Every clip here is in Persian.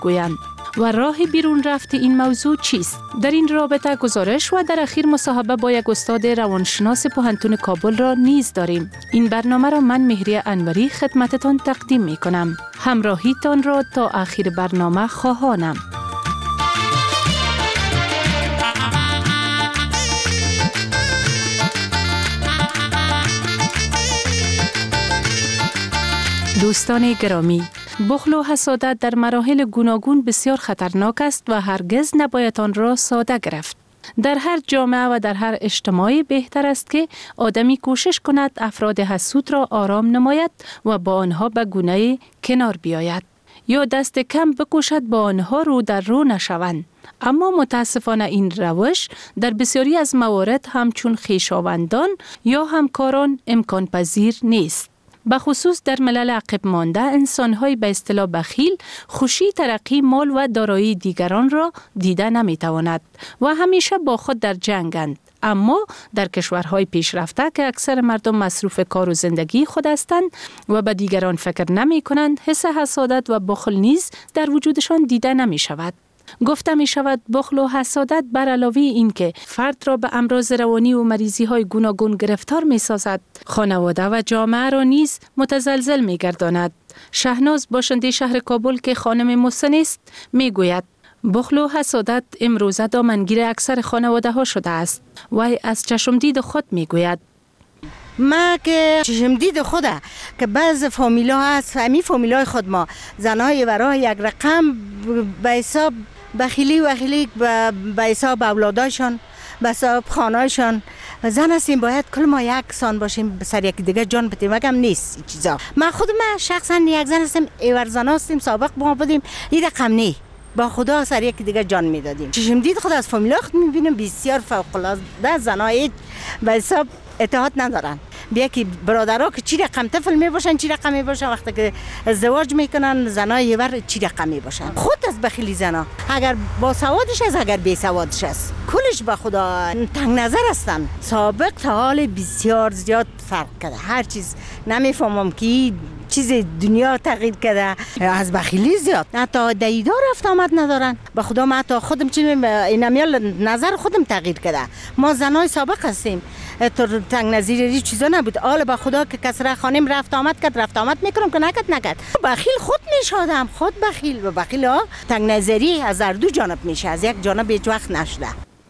گویند. و راه بیرون رفت این موضوع چیست؟ در این رابطه گزارش و در اخیر مصاحبه با یک استاد روانشناس پوهنتون کابل را نیز داریم. این برنامه را من مهریه انوری خدمتتان تقدیم می کنم. همراهیتان را تا آخر برنامه خواهانم. دوستان گرامی، بخل و حسادت در مراحل گوناگون بسیار خطرناک است و هرگز نباید آن را ساده گرفت. در هر جامعه و در هر اجتماعی بهتر است که آدمی کوشش کند افراد حسود را آرام نماید و با آنها به گونه کنار بیاید یا دست کم بکوشد با آنها رو در رو نشوند. اما متاسفانه این روش در بسیاری از موارد همچون خویشاوندان یا همکاران امکان پذیر نیست. بخصوص در ملل عقب مانده انسان‌های به اصطلاح بخیل خوشی، ترقی، مال و دارایی دیگران را دیده نمی‌تواند و همیشه با خود در جنگند. اما در کشورهای پیشرفته که اکثر مردم مصروف کار و زندگی خود هستند و به دیگران فکر نمی‌کنند، حس حسادت و بخل نیز در وجودشان دیده نمی‌شود. گفته می شود بخل و حسادت بر علاوه این که فرد را به امراض روانی و مریضی های گوناگون گرفتار می سازد، خانواده و جامعه را نیز متزلزل می گرداند. شهناز باشنده شهر کابل که خانم محسن است می گوید بخل و حسادت امروزه دامنگیر اکثر خانواده ها شده است. وی از چشمدید خود می گوید ما که چشمدید خوده که بعض فامیلا هست، همین فامیلای خود ما زنای ورای یک رقم به حساب بخیلی به حساب اولادایشان، به حساب خانهایشان زن هستیم، باید کل ما یک سان باشیم، سر یک دیگه جان بدیم. مگم نیست این چیزا. من شخصا یک زن هستم، ایور زن هستیم، سابق با بدیم این رقم نی، با خدا سر یک دیگه جان میدادیم. چشمدید خود از فامیلا خود میبینیم بسیار فوق العاده زنای به حساب اطاعت ندارن. بیا که برادرها که چی رقم طفل می باشن، چی رقم می باشن، وقتی که ازدواج میکنن زنای ور چی رقم می باشن. خود از بخیلی زنا، اگر با سوادش است اگر بی سوادش است، کلش به خدا تنگ نظر هستن. سابق تا حال بسیار زیاد فرق کرده. هر چیز نمیفهمم که چیز دنیا تغییر کرده، از بخیلی زیاد حتی دیدار رفت آمد ندارن. به خدا من تا خودم اینمیال نظر خودم تغییر کرده. ما زنای سابق هستیم، تو تنگ نظیری چیزا نبود. حالا به خدا که کسره خانم رفت آمد میکنم که نکد. بخیل خود میشادم، خود بخیل و بخیل ها تنگ نظری از هر دو جانب میشه، از یک جانب هیچ وقت نشده.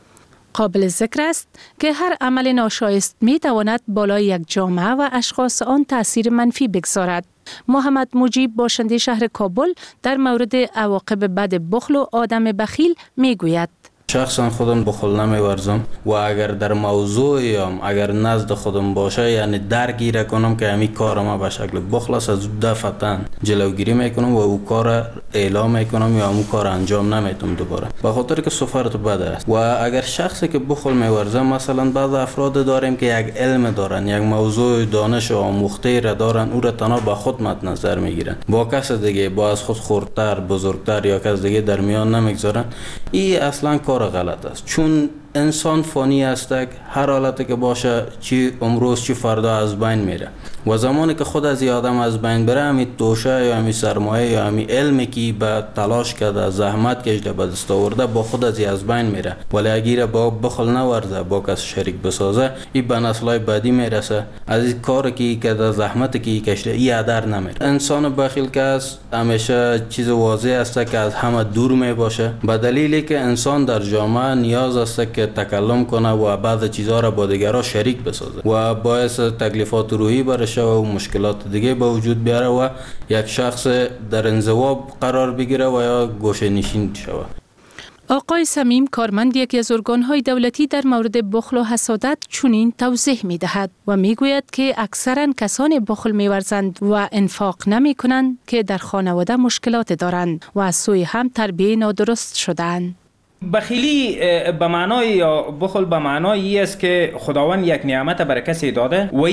قابل ذکر است که هر عمل ناشایست می تواند بالای یک جامعه و اشخاص آن تأثیر منفی بگذارد. محمد مجیب باشنده شهر کابل در مورد عواقب بد بخل و آدم بخیل می گوید شخصا خودم بخل نمیورزم و اگر در موضوعی اگر نزد خودم باشه یعنی درگیر کنم که همین کار ما به شکل بخل است، از دفعتاً جلوگیری میکنم و او کار اعلام میکنم یا اون کار انجام نمیتم دوباره، به خاطر که سفرت بده است. و اگر شخصی که بخل میورزه، مثلا بعض افراد داریم که یک علم دارن، یک موضوع دانش آموخته را دارن، او را تنها به خود مد نظر میگیرن، با کس دیگه با از خود خردتر، بزرگتر یا کس دیگه در میان نمیگذارن. این اصلا کار غلط است، چون انسان فانی است، هر حالتی که باشه، چی امروز چی فردا از بین میره و زمانی که خود از آدم از بین بره، همین توشه یا همین سرمایه یا همین علمی که به تلاش کرده، زحمت کشیده، به دست آورده، با خود از بین میره. ولی اگر با بخل نورزه، با کس شریک بسازه، این به نسل‌های بعدی میرسه. از این کاری که کرده، زحمتی که کشیده، این هدر نمیره. انسان بخیل که است همیشه چیز واضح است که از همه دور می باشه، به دلیلی که انسان در جامعه نیاز است که تکلم کنه و بعض چیزها را با دیگران شریک بسازه و باعث تکلیفات روحی برشه و مشکلات دیگه به وجود بیاره و یک شخص در انزوا قرار بگیره و یا گوشه نشین شود. آقای صمیم کارمند یکی از ارگان‌های دولتی در مورد بخل و حسادت چنین توضیح می‌دهد و می‌گوید که اکثراً کسان بخل می‌ورزند و انفاق نمی‌کنند که در خانواده مشکلات دارند و از سوی هم تربیت نادرست شده‌اند. بخیلی به معنای یا بخل به معنای است که خداوند یک نعمت بر کسی داده و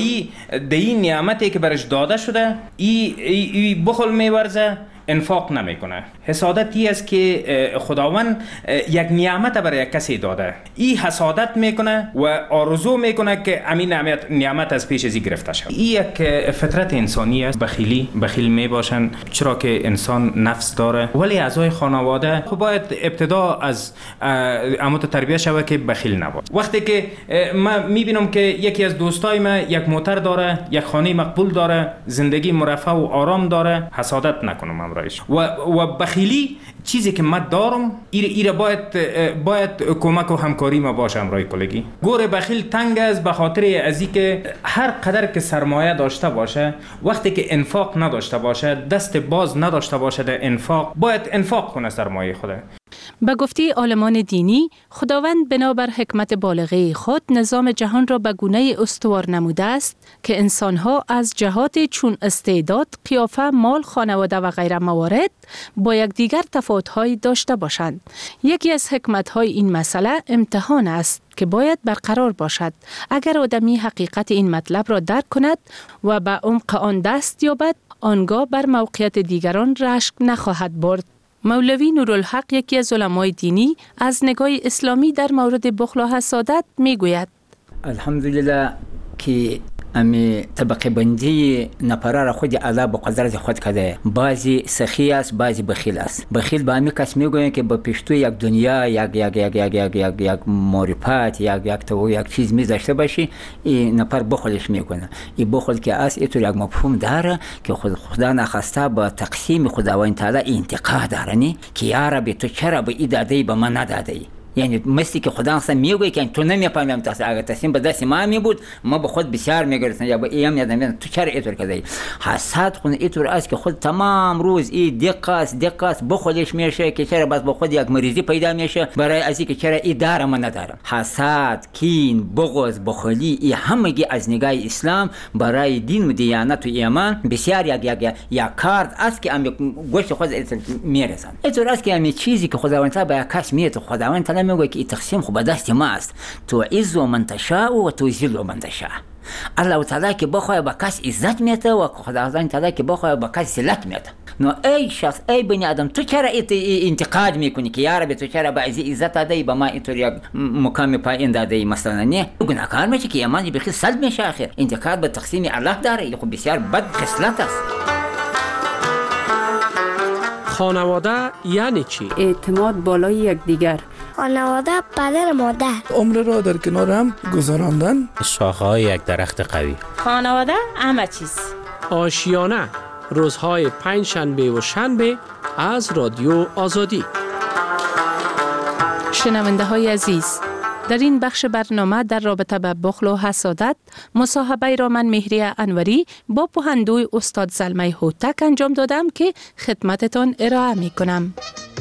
این نعمتی که برش داده شده ای بخل می‌ورزه، انفاق نمیکنه، حسادتی است که خداوند یک نعمت برای کسی داده، این حسادت میکنه و آرزو میکنه که همین نعمت از پیش ازی گرفته شود. این یک فطرت انسانی است. بخیل میباشن چرا که انسان نفس داره، ولی اعضای خانواده باید ابتدا از اموت تربیت شود که بخیل نباشه. وقتی که من میبینم که یکی از دوستای من یک موتر داره، یک خانه مقبول داره، زندگی مرفه و آرام داره، حسادت نکنم امرایش. و بخیلی چیزی که من دارم ایره باید کمک و همکاری ما باشه امرای کلگی. گور بخیل تنگ است به خاطر ازی که هر قدر که سرمایه داشته باشه، وقتی که انفاق نداشته باشه، دست باز نداشته باشه در انفاق، باید انفاق کنه سرمایه خود. به گفته عالمان دینی، خداوند بنابر حکمت بالغه خود نظام جهان را به گونه استوار نموده است که انسانها از جهات چون استعداد، قیافه، مال، خانواده و غیره موارد با یکدیگر تفاوت‌هایی داشته باشند. یکی از حکمت‌های این مسئله امتحان است که باید برقرار باشد. اگر آدمی حقیقت این مطلب را درک کند و به عمق آن دست یابد، آنگاه بر موقعیت دیگران رشک نخواهد برد. مولوی نورالحق، یکی از علمای دینی، از نگاه اسلامی در مورد بخل و حسادت میگوید: الحمدلله که امی طبقه بندی نفره را خود الله با قدرت خود کرده. بعضی سخی است، بعضی بخیل است. بخیل به امی کس میگوین که با پشتو یک دنیا، یک معرفت، یک چیز می داشته باشی، این نفر بخلش میکنه. این بخل که است اینطور یک مفهوم داره که خدا نخواسته با تقسیم خداوند تعالی انتقاد داره، که یا رب تو چرا به این داده به من نداده؟ یعنی مثلی که خدا اصلا میگه که تو نمیفهمم تاسو اگه تصمیم به دست ما می بود ما به خود بسیار میگرفتم یا به ایم یادم تو چرا اینطور کردی. حسد خود اینطور است که خود تمام روز این دقت بخودش میشه که چرا بس به خود یک مریضی پیدا میشه برای ازی که چرا این داره من ندارم. حسد، کین، بغض، بخلی این همگی از نگاه اسلام برای دین و دیانت و ایمان بسیار یک کارت است که ام گوش خود میرسن. اینطور است که همین چیزی که خداوند تعالی به کس میده، خداوند تعالی میگه که تقسیم خو به دست ما است. تو عز من تشاء و تو ذل من تشاء. الله تعالی که بخواد به کس عزت میده و خداوند تعالی که بخواد به کس ذلت میده. نو ای شخص، ای بنی آدم، تو چرا انتقاد میکنی که یا رب تو چرا به عزت دادی به ما اینطور یک مقام پایین دادی مثلا؟ نه گناهکار میشه که ایمان بخیر سلب میشه. آخر انتقاد به تقسیم الله داره، خب بسیار بد خصلت است. خانواده یعنی چی؟ اعتماد بالای یکدیگر. خانواده پدر مادر. عمر را در کنار هم گذراندن. شاخه‌های یک درخت قوی. خانواده همه چیز. آشیانه، روزهای پنجشنبه و شنبه از رادیو آزادی. شنونده های عزیز، در این بخش برنامه در رابطه با بخل و حسادت مصاحبه را من مهری انوری با پوهندوی استاد زلمه هوتک انجام دادم که خدمتتان ارائه می کنم.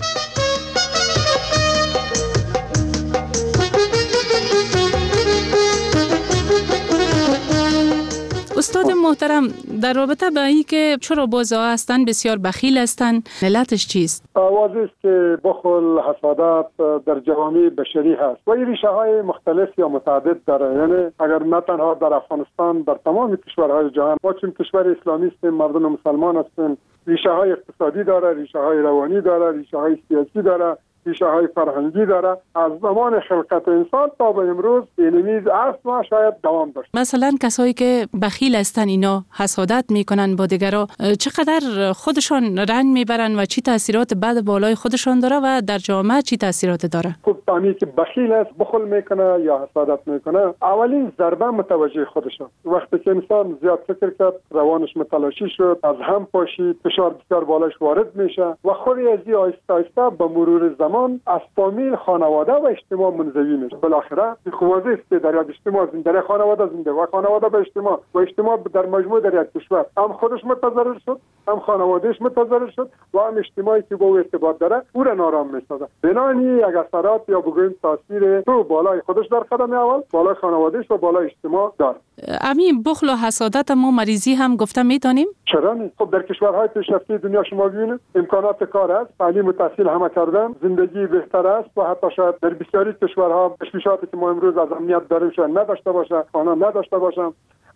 استاد محترم، در رابطه با این که چرا بازها هستند بسیار بخیل هستند، علتش چیست؟ واضح است که بخل، حسادت در جوامع بشری هست و این ریشه های مختلف یا متعدد داره. یعنی اگر نه تنها در افغانستان، در تمام کشورهای جهان، ما چون کشور اسلامی هستیم، مردم مسلمان هستیم، ریشه های اقتصادی داره، ریشه های روانی داره، ریشه های سیاسی داره، ریشه های فرهنگی داره. از زمان خلقت انسان تا به امروز اینمی اصلا شاید دوام داشت. مثلا کسایی که بخیل هستن اینا حسادت میکنن با دیگران، چقدر خودشان رنج میبرن و چی تاثیرات بعد بالای خودشان داره و در جامعه چی تاثیرات داره؟ خب تامی که بخیل است، بخل میکنه یا حسادت میکنه، اولین ضربه متوجه خودشه. وقتی که انسان زیاد فکر کرد، روانش متلاشی شد، از هم پاشید، فشار بسیار بالایش وارد میشه و خودی از آهسته آهسته به مرور زمان از فامیل، خانواده و اجتماع منزوی میشه. بالاخره خوازه است که در یک اجتماع زنده، در خانواده زنده و خانواده به اجتماع و اجتماع در مجموع در یک کشور، هم خودش متضرر شد، هم خانوادهش متضرر شد و هم اجتماعی که با او ارتباط داره او را نارام میسازه. بنابراین یک اثرات یا بگوییم تاثیر تو بالای خودش در قدم اول، بالای خانوادهش و بالای اجتماع داره. همین بخل و حسادت ما مریضی هم گفته میتونیم؟ چرا نه؟ خب در کشورهای پیشرفته دنیا شما ببینید امکانات کار است، تعلیم و تحصیل همه کردن، زندگی بهتر است و حتی شاید در بسیاری کشورها تشویشاتی که ما امروز از امنیت داریم شاید نداشته باشه، آنها نداشته باشن.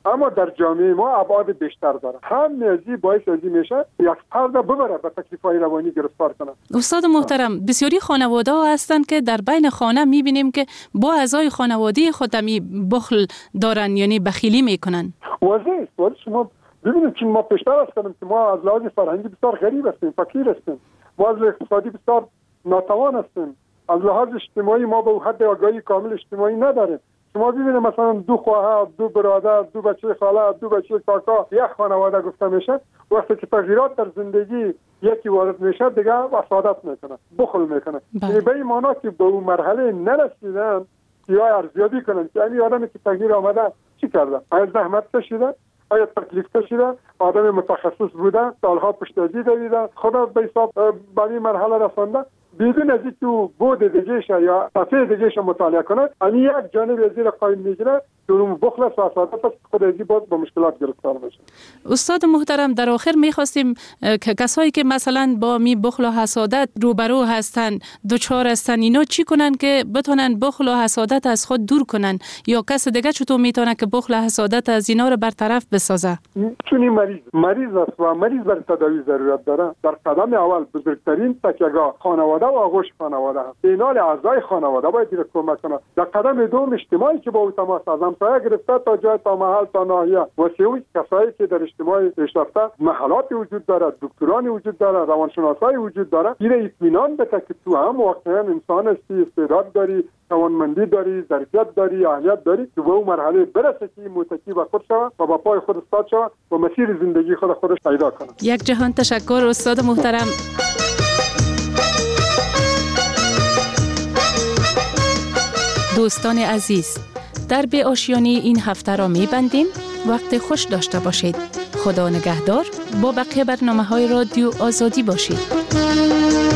اما در جامعه ما ابعاد بیشتر داره. هم ازی باعث ازی میشه یک فرد ببره به تکلیف‌های روانی گرفتار کنه. استاد محترم، بسیاری خانواده ها هستند که در بین خانه میبینیم که با اعضای خانواده خود بخل دارن، یعنی بخیلی میکنن. واضح است. شما ببینید که ما پیشتر از کنیم که ما از لحاظ فرهنگی بسیار غریب هستیم، فقیر هستیم، ما از اقتصادی بسیار ناتوان هستیم، از لحاظ اجتماعی ما به حد آگاهی کامل اجتماعی نداریم. شما ببینید مثلا 2 خواهر، 2 برادر، 2 بچه خاله، 2 بچه کاکا، یک خانواده گفته میشه. وقتی که تغییرات در زندگی یکی وارد میشه دیگه وسادت میکنه، بخل میکنه. یعنی به این معنا که به اون مرحله نرسیدن یا ارزیابی کنن که این آدمی که تغییر آمده چی کرده؟ آیا زحمت کشیده؟ آیا تکلیف کشیده؟ آدم متخصص بوده؟ سالها پشتازی دویده؟ خدا به حساب به این مرحله رسانده؟ بدون از اینکه بود دیگه‌ش یا صفحه دیگه‌ش مطالعه کنه، این یک جانب زیر قایم میگیره که اون بخل و وسادت است، خود ازی باز با مشکلات گرفتار میشه. استاد محترم، در آخر میخواستیم که کسایی که مثلا با می بخل و حسادت روبرو هستن، دچار هستن، اینا چی کنن که بتونن بخل و حسادت از خود دور کنن، یا کس دیگه چطور میتونه که بخل و حسادت از اینا رو برطرف بسازه؟ چون مریض است و مریض بر تداوی ضرورت داره. در قدم اول بزرگترین تکیه‌گاه خانواده و آغوش خانواده است. اینال اعضای خانواده باید دیر کمک کنه. در قدم دوم اجتماعی که با او تماس از همسایه گرفته تا جای تا محل تا ناحیه و سوم کسایی که در اجتماع پیشرفته محلات وجود داره، دکتران وجود داره، روانشناسای وجود داره. این اطمینان بده که تو هم واقعا انسان هستی، استعداد داری، توانمندی داری، ظرفیت داری، اهلیت داری که به اون مرحله برسه که متکی به خود شود و با پای خود استاد شود و مسیر زندگی خودش پیدا کنه. یک جهان تشکر استاد محترم. دوستان عزیز، در به آشیانه این هفته را می‌بندیم. وقت خوش داشته باشید. خدا نگهدار. با بقیه برنامه‌های رادیو آزادی باشید.